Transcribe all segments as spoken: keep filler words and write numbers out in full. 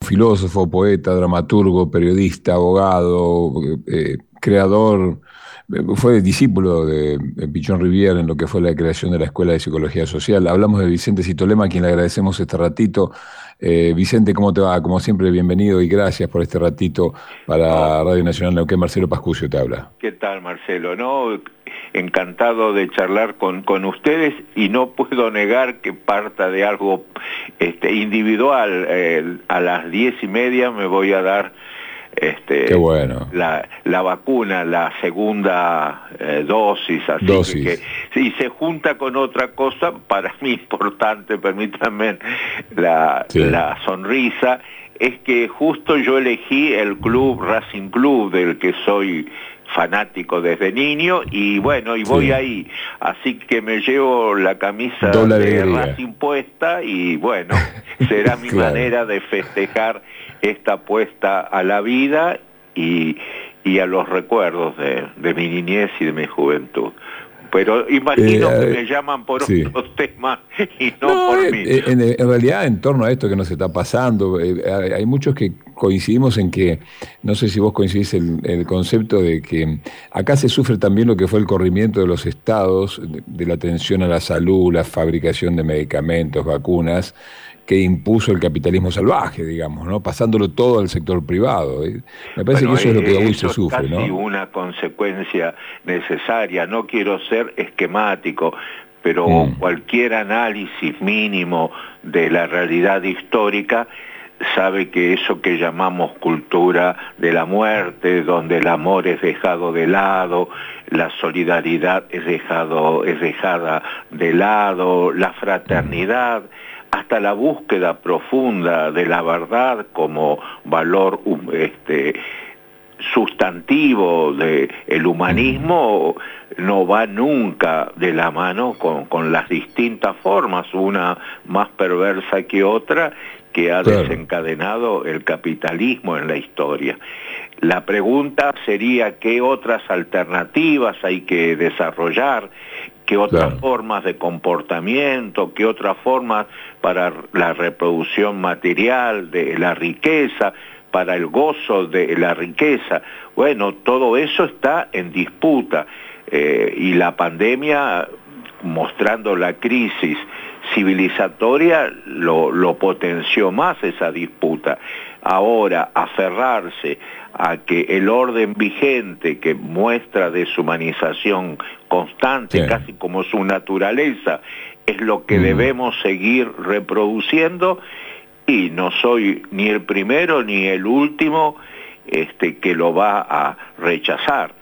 filósofo, poeta, dramaturgo, periodista, abogado, eh, creador, eh, fue discípulo de, de Pichón Rivière en lo que fue la creación de la Escuela de Psicología Social. Hablamos de Vicente Citolema, a quien le agradecemos este ratito. Eh, Vicente, ¿cómo te va? Como siempre, bienvenido y gracias por este ratito para No, Radio Nacional Neuquén. Marcelo Pascucio te habla. ¿qué tal, Marcelo? No, encantado de charlar con, con ustedes y no puedo negar que parta de algo este, individual. Eh, a las diez y media me voy a dar este, Qué bueno. la, la vacuna, la segunda eh, dosis, así Dosis. que, que si se junta con otra cosa, para mí importante, permítanme la, Sí. la sonrisa, es que justo yo elegí el club Racing Club, del que soy fanático desde niño, y bueno, y voy Sí. ahí, así que me llevo la camisa Doble de alegría. Racing puesta, y bueno, será mi Claro. manera de festejar esta apuesta a la vida y, y a los recuerdos de, de mi niñez y de mi juventud. Pero imagino Eh, que eh, me llaman por sí. otros temas y no, No, por eh, mí. eh, en, en realidad, en torno a esto que nos está pasando, eh, hay, hay muchos que coincidimos en que, no sé si vos coincidís el, el concepto de que acá se sufre también lo que fue el corrimiento de los estados, de, de la atención a la salud, la fabricación de medicamentos, vacunas, que impuso el capitalismo salvaje, digamos, ¿no? Pasándolo todo al sector privado. ¿eh? Me parece Bueno, que eso es lo que eh, hoy eso se es sufre, casi ¿no? una consecuencia necesaria. No quiero ser esquemático, pero Mm. cualquier análisis mínimo de la realidad histórica sabe que eso que llamamos cultura de la muerte, donde el amor es dejado de lado, la solidaridad es, dejado, es dejada de lado, la fraternidad, hasta la búsqueda profunda de la verdad como valor este, sustantivo del humanismo, no va nunca de la mano con, con las distintas formas, una más perversa que otra, que ha Claro. desencadenado el capitalismo en la historia. La pregunta sería qué otras alternativas hay que desarrollar, qué otras Claro. formas de comportamiento, qué otras formas para la reproducción material de la riqueza, para el gozo de la riqueza. Bueno, todo eso está en disputa eh, y la pandemia, mostrando la crisis civilizatoria, lo, lo potenció más esa disputa. Ahora, aferrarse a que el orden vigente, que muestra deshumanización constante, Sí. casi como su naturaleza, es lo que Mm. debemos seguir reproduciendo, y no soy ni el primero ni el último este, que lo va a rechazar,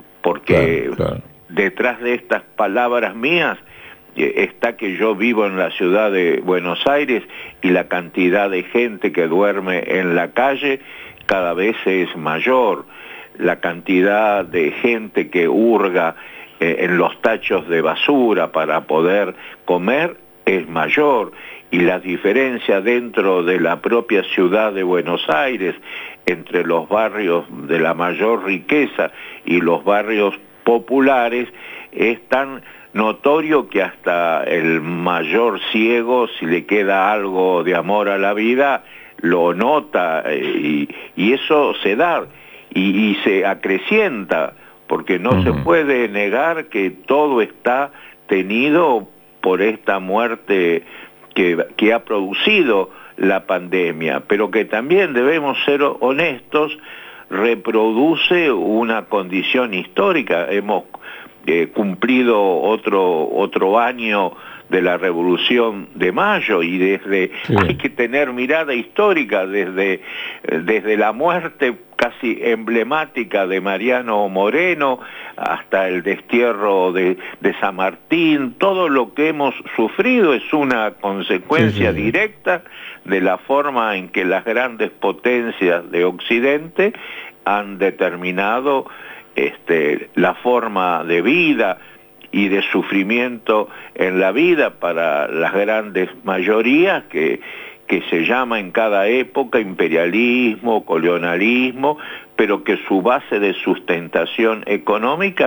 porque Claro, claro. detrás de estas palabras mías eh, está que yo vivo en la ciudad de Buenos Aires y la cantidad de gente que duerme en la calle cada vez es mayor, la cantidad de gente que hurga eh, en los tachos de basura para poder comer es mayor, y la diferencia dentro de la propia ciudad de Buenos Aires entre los barrios de la mayor riqueza y los barrios populares es tan notorio que hasta el mayor ciego, si le queda algo de amor a la vida, lo nota, y, y eso se da y, y se acrecienta, porque no Uh-huh. se puede negar que todo está tenido por esta muerte que, que ha producido la pandemia, pero que también debemos ser honestos, reproduce una condición histórica. Hemos eh, cumplido otro, otro año de la Revolución de Mayo, y desde Sí. hay que tener mirada histórica desde, desde la muerte casi emblemática de Mariano Moreno hasta el destierro de, de San Martín. Todo lo que hemos sufrido es una consecuencia Sí, sí, sí. directa de la forma en que las grandes potencias de Occidente han determinado este, la forma de vida y de sufrimiento en la vida para las grandes mayorías que, que se llama en cada época imperialismo, colonialismo, pero que su base de sustentación económica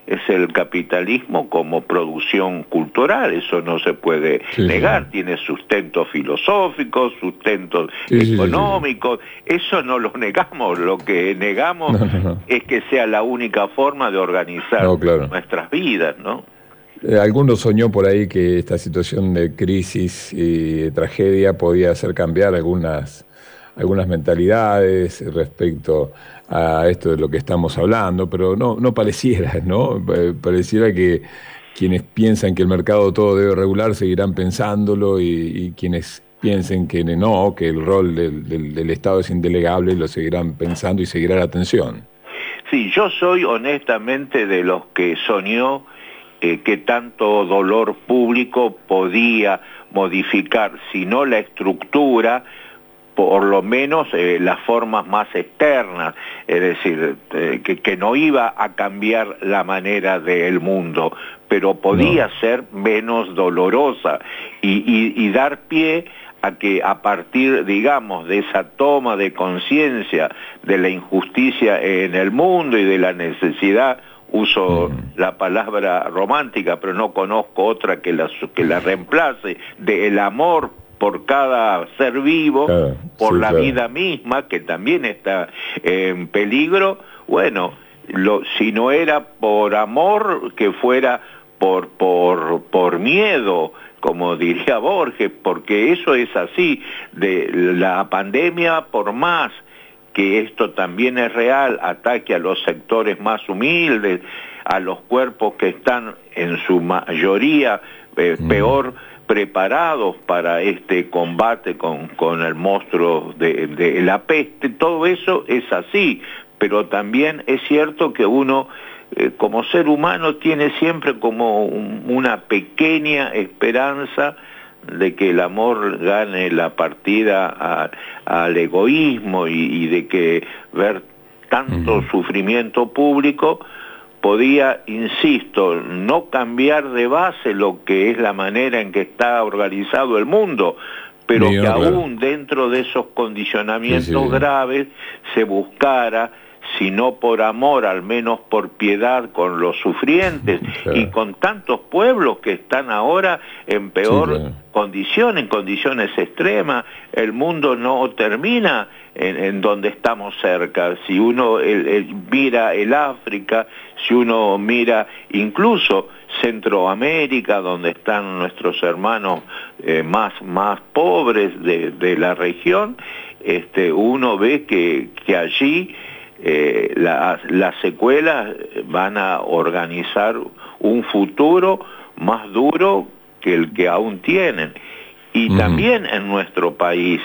es el capitalismo como producción cultural, eso no se puede sí, negar, sí. Tiene sustento filosófico, sustento sí, económico, sí, sí, sí. Eso no lo negamos, lo que negamos no, no, no. es que sea la única forma de organizar no, claro. nuestras vidas, ¿no? Eh, alguno soñó por ahí que esta situación de crisis y de tragedia podía hacer cambiar algunas, algunas mentalidades respecto a esto de lo que estamos hablando, pero no, no pareciera, ¿no? Pareciera que quienes piensan que el mercado todo debe regular seguirán pensándolo y, y quienes piensen que no, que el rol del, del, del Estado es indelegable, lo seguirán pensando y seguirá la atención. Sí, yo soy honestamente de los que soñó eh, que tanto dolor público podía modificar, si no la estructura, por lo menos eh, las formas más externas, es decir, eh, que, que no iba a cambiar la manera del mundo, pero podía no. ser menos dolorosa y, y, y dar pie a que a partir, digamos, de esa toma de conciencia de la injusticia en el mundo y de la necesidad, uso mm. la palabra romántica, pero no conozco otra que la, que la reemplace, del amor por cada ser vivo, claro, por sí, la claro. vida misma, que también está en peligro, bueno, lo, si no era por amor, que fuera por, por, por miedo, como diría Borges, porque eso es así, de la pandemia, por más que esto también es real, ataque a los sectores más humildes, a los cuerpos que están en su mayoría eh, mm. peor preparados para este combate con, con el monstruo de, de la peste, todo eso es así, pero también es cierto que uno eh, como ser humano tiene siempre como un, una pequeña esperanza de que el amor gane la partida a, al egoísmo y, y de que ver tanto uh-huh. sufrimiento público podía, insisto, no cambiar de base lo que es la manera en que está organizado el mundo, pero Mío, que aún claro. dentro de esos condicionamientos sí, sí. graves se buscara, si no por amor, al menos por piedad con los sufrientes claro. y con tantos pueblos que están ahora en peor sí, claro. condición, en condiciones extremas. El mundo no termina en, en donde estamos cerca. Si uno el, el, mira el África, si uno mira incluso Centroamérica, donde están nuestros hermanos eh, más, más pobres de, de la región, este, uno ve que, que allí Eh, las, las secuelas van a organizar un futuro más duro que el que aún tienen. Y uh-huh. también en nuestro país,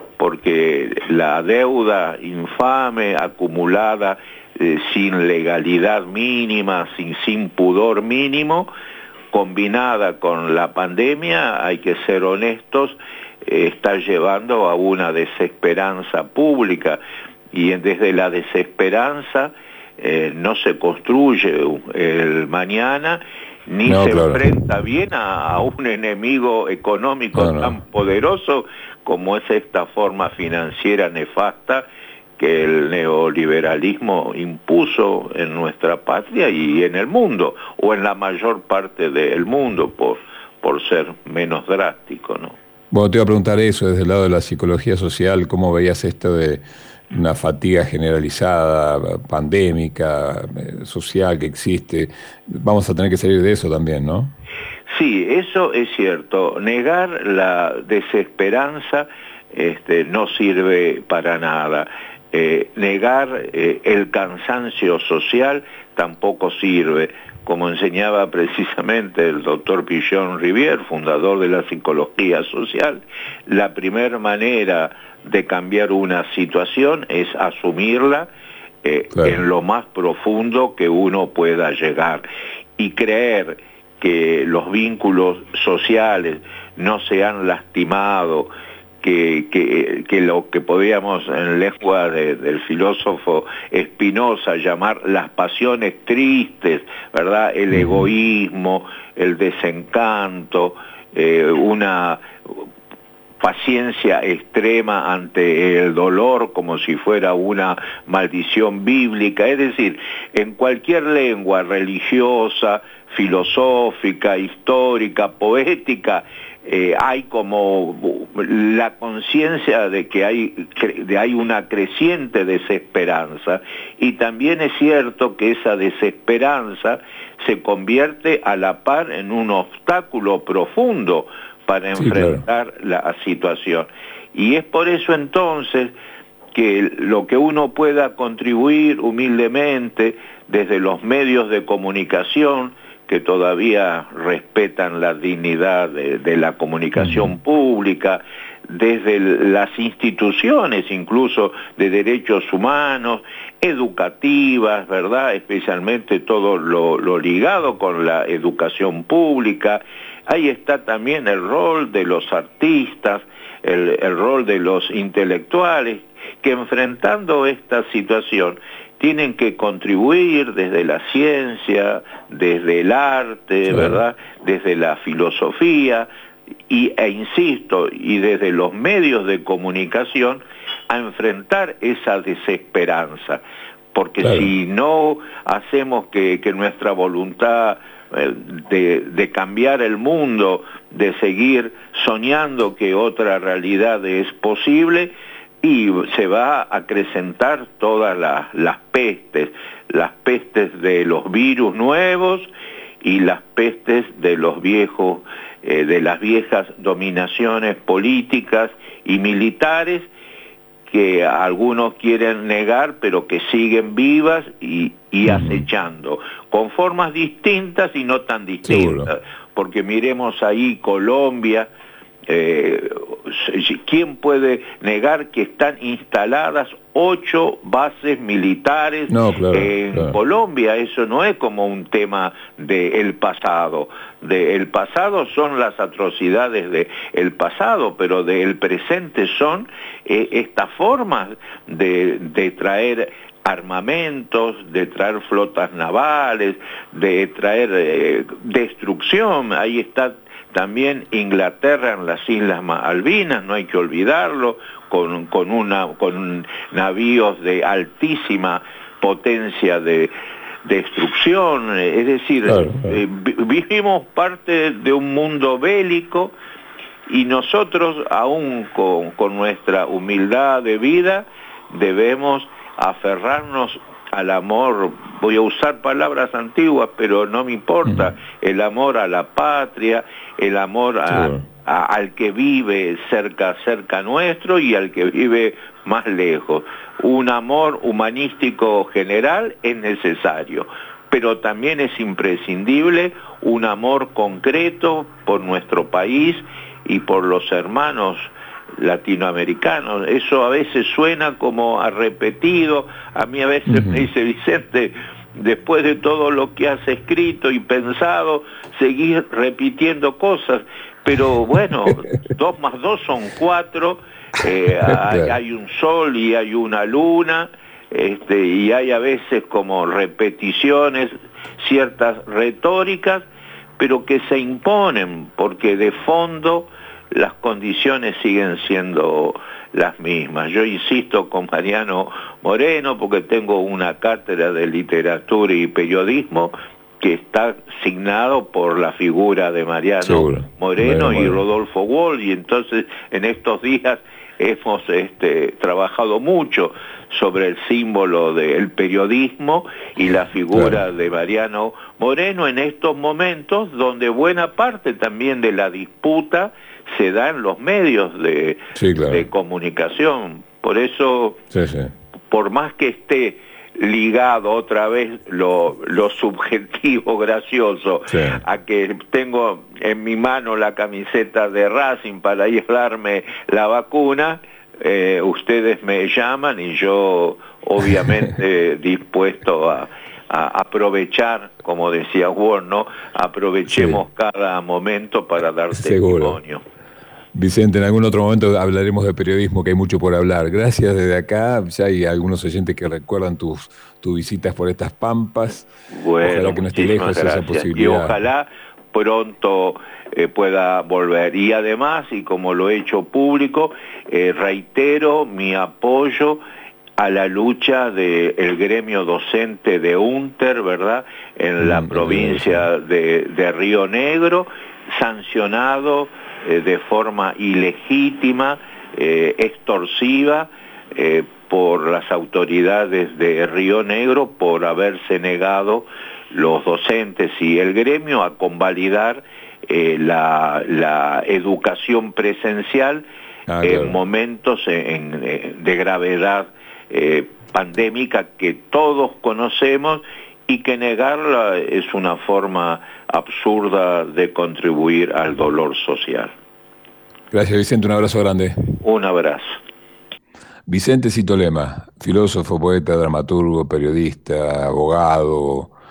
porque la deuda infame acumulada eh, sin legalidad mínima, sin, sin pudor mínimo, combinada con la pandemia, hay que ser honestos, eh, está llevando a una desesperanza pública. Y desde la desesperanza eh, no se construye el mañana, ni no, se claro. enfrenta bien a, a un enemigo económico no, no. tan poderoso como es esta forma financiera nefasta que el neoliberalismo impuso en nuestra patria y en el mundo, o en la mayor parte del mundo, por, por ser menos drástico, ¿no? Bueno, te iba a preguntar eso desde el lado de la psicología social, ¿cómo veías esto de una fatiga generalizada, pandémica, social que existe? Vamos a tener que salir de eso también, ¿no? Sí, eso es cierto. Negar la desesperanza este, no sirve para nada. Eh, negar eh, el cansancio social tampoco sirve. Como enseñaba precisamente el doctor Pichon Rivière, fundador de la psicología social, la primera manera de cambiar una situación es asumirla eh, claro. en lo más profundo que uno pueda llegar y creer que los vínculos sociales no se han lastimado, que, que, que lo que podríamos en lengua de, del filósofo Spinoza llamar las pasiones tristes, ¿verdad? El egoísmo, el desencanto, eh, una paciencia extrema ante el dolor como si fuera una maldición bíblica. Es decir, en cualquier lengua religiosa, filosófica, histórica, poética, eh, hay como la conciencia de que hay, de hay una creciente desesperanza, y también es cierto que esa desesperanza se convierte a la par en un obstáculo profundo para enfrentar sí, claro. la situación. Y es por eso entonces que lo que uno pueda contribuir humildemente desde los medios de comunicación, que todavía respetan la dignidad de, de la comunicación uh-huh. pública, desde las instituciones incluso de derechos humanos, educativas, ¿verdad? Especialmente todo lo, lo ligado con la educación pública. Ahí está también el rol de los artistas, el, el rol de los intelectuales, que enfrentando esta situación tienen que contribuir desde la ciencia, desde el arte, sí. ¿verdad? Desde la filosofía, y, e insisto, y desde los medios de comunicación, a enfrentar esa desesperanza. Porque claro. si no hacemos que, que nuestra voluntad eh, de, de cambiar el mundo, de seguir soñando que otra realidad es posible, y se va a acrecentar todas las, las pestes, las pestes de los virus nuevos y las pestes de los viejos, eh, de las viejas dominaciones políticas y militares, que algunos quieren negar, pero que siguen vivas y, y acechando, con formas distintas y no tan distintas. Seguro. Porque miremos ahí Colombia. Eh, ¿Quién puede negar que están instaladas ocho bases militares no, claro, en claro. Colombia? Eso no es como un tema del pasado. Del pasado son las atrocidades del pasado, pero del presente son eh, estas formas de, de traer armamentos, de traer flotas navales, de traer eh, destrucción. Ahí está también Inglaterra en las Islas Malvinas, no hay que olvidarlo, con, con, una, con navíos de altísima potencia de destrucción. Es decir, claro, claro. Eh, vivimos parte de un mundo bélico, y nosotros, aún con, con nuestra humildad de vida, debemos aferrarnos al amor. Voy a usar palabras antiguas, pero no me importa, el amor a la patria, el amor a, sí. a, al que vive cerca, cerca nuestro y al que vive más lejos. Un amor humanístico general es necesario, pero también es imprescindible un amor concreto por nuestro país y por los hermanos latinoamericanos. Eso a veces suena como a repetido. A mí a veces uh-huh. me dice: Vicente, después de todo lo que has escrito y pensado, seguir repitiendo cosas. Pero bueno, dos más dos son cuatro, eh, hay, hay un sol y hay una luna, este, y hay a veces como repeticiones, ciertas retóricas, pero que se imponen, porque de fondo las condiciones siguen siendo las mismas. Yo insisto con Mariano Moreno, porque tengo una cátedra de literatura y periodismo que está signado por la figura de Mariano Seguro. Moreno bueno, y bueno. Rodolfo Wall, y entonces en estos días hemos este, trabajado mucho sobre el símbolo del periodismo y la figura claro. de Mariano Moreno en estos momentos donde buena parte también de la disputa se da en los medios de, sí, claro. de comunicación. Por eso, sí, sí. por más que esté ligado otra vez lo, lo subjetivo gracioso sí. a que tengo en mi mano la camiseta de Racing para ir a darme la vacuna, eh, ustedes me llaman y yo obviamente dispuesto a, a aprovechar, como decía Ward, ¿no? Aprovechemos sí. cada momento para dar Seguro. testimonio. Vicente, en algún otro momento hablaremos de periodismo, que hay mucho por hablar. Gracias desde acá. Ya hay algunos oyentes que recuerdan tus, tus visitas por estas pampas. Bueno, ojalá que no esté lejos gracias. esa posibilidad. Y ojalá pronto eh, pueda volver. Y además, y como lo he hecho público, eh, reitero mi apoyo a la lucha del gremio docente de UNTER, ¿verdad?, en la mm, provincia de, de Río Negro, sancionado eh, de forma ilegítima, eh, extorsiva, eh, por las autoridades de Río Negro por haberse negado los docentes y el gremio a convalidar eh, la, la educación presencial ah, en claro. momentos en, en, de gravedad eh, pandémica que todos conocemos, y que negarla es una forma absurda de contribuir al dolor social. Gracias, Vicente, un abrazo grande. Un abrazo. Vicente Cito Lema, filósofo, poeta, dramaturgo, periodista, abogado,